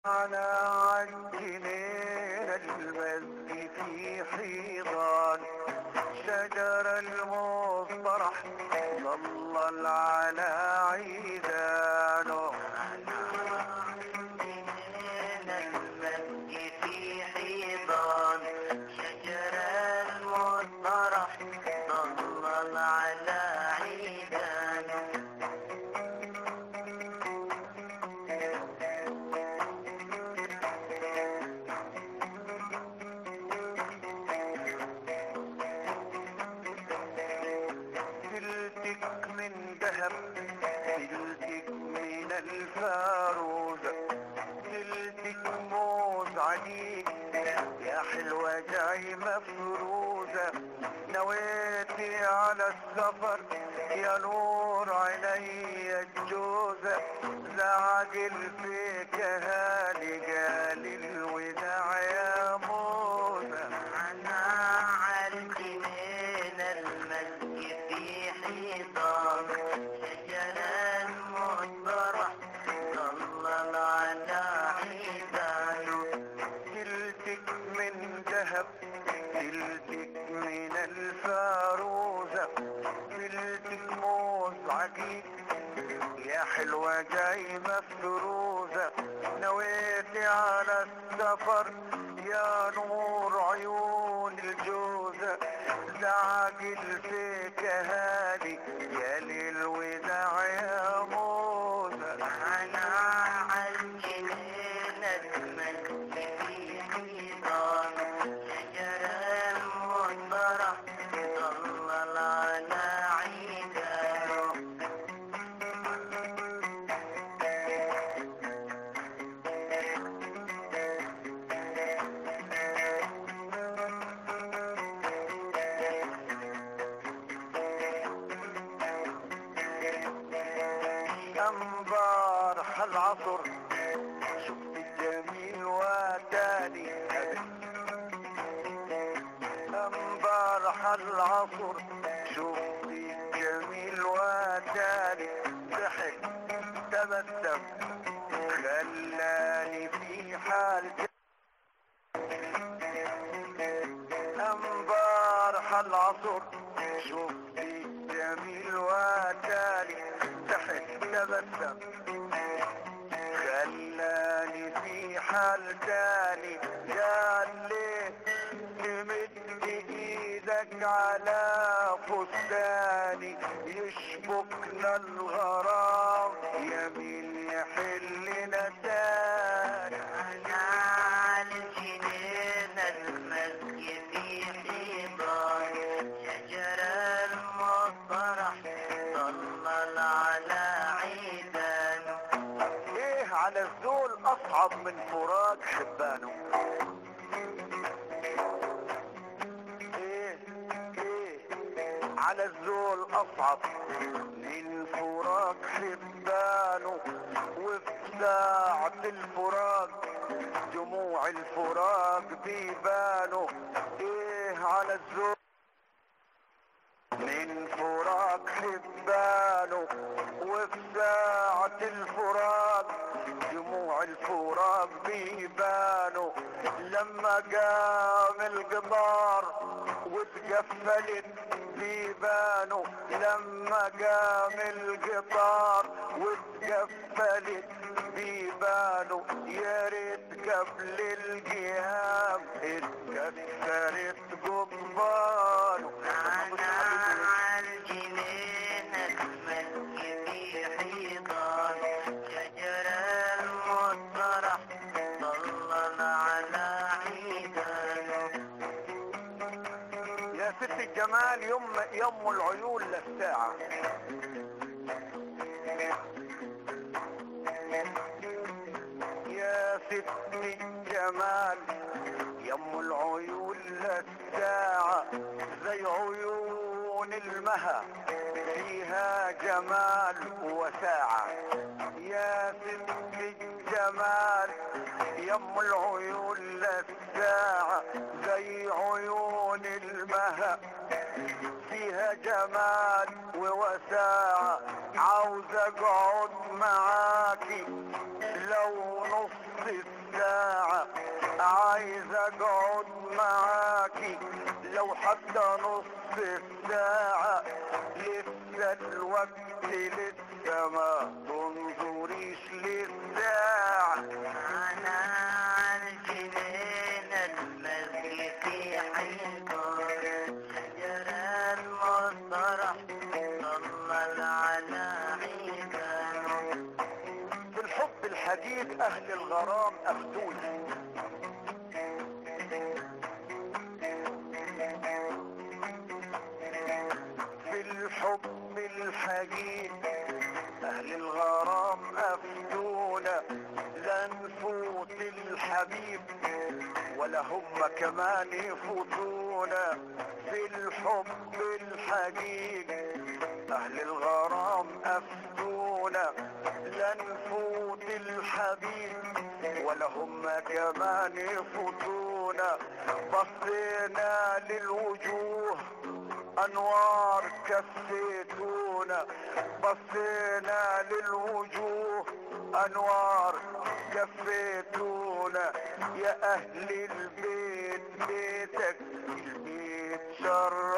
على عالجنين المسجد في حيضان شجر الموز طرح ظلل على عيدانه. على عالجنين المسجد في حيضان شجر الموز طرح ظلل على عيدانه. تلتك من ذهب تلتك من الفاروزة تلتك موز عليك يا حلوة جاي مفروزة. نويتي على السفر يا نور عيني الجوزة زعقل فيك هالي قال الوداع يا موزة. على عالجنين المسجد في حيضان شجر الموز طرح ظلل على عيدانه. تلتك من ذهب تلتك من الفاروزة تلتك موز عقيق يا حلوة جاي مفروزة. نويتي على السفر يا نور عيون الجوزة زعقل فيك هادي يا للوداع يا موزة. على عالجنين المسجد في حيضان شجر الموز طرح ظلل على عيدانه. انبار العصر شفت الجميل وتالي انبار العصر شفت الجميل وتالي ضحك تبسم خلاني في حال انبار العصر شفت الجميل وتالي ضحك تبسم خلاني في حال تاني. قال لي تمد ايدك على فستاني يشبكنا الغرام يمين يحلنا تاني. على عالجنين المسجد في حيضان شجر الموز طرح ظلل على عيدانه. ايه على الذول اصعب من فراق حبانه. ايه على الذول اصعب من فراق حبانه. وفي ساعة الفراق دموع الفراق بيبانه. ايه على الذول من فراق حبانه. وفي ساعة الفراق دموع الفراق بيبانه. لما قام القطار واتقفلت بيبانه. لما قام القطار واتقفلت بيبانه. يا ريت قبل القيام اتكسرت قضبانه. على عالجنين المسجد في حيضان شجر الموز طرح ظلل على عيدانه. يا ست الجمال يم العيون للساعة. يا ست الجمال يم العيون للساعة زي عيون المها فيها جمال وساعة. يا ست الجمال يم العيون للساعة زي عيون المها فيها جمال ووساعة، عاوز اقعد معاكي لو نص الساعة، عايز اقعد معاكي لو حتى نص الساعة، لسه الوقت لسه ما تنظريش للساعة. أنا عالجنين المسجد في حيطان شجرة المطرح ضلل على عيدان. بالحب الحديد اهل الغرام افتوني، بالحب الحديد اهل الغرام افتونا، لا نفوت الحبيب ولا هم كمان يفوتونا. بالحب الحديد اهل الغرام افتونا، لا نفوت الحبيب ولا هم كمان يفوتونا. بصينا للوجوه انوار كفيتونا، بصينا للوجوه انوار كفيتونا. يا اهل البيت بيتك البيت شر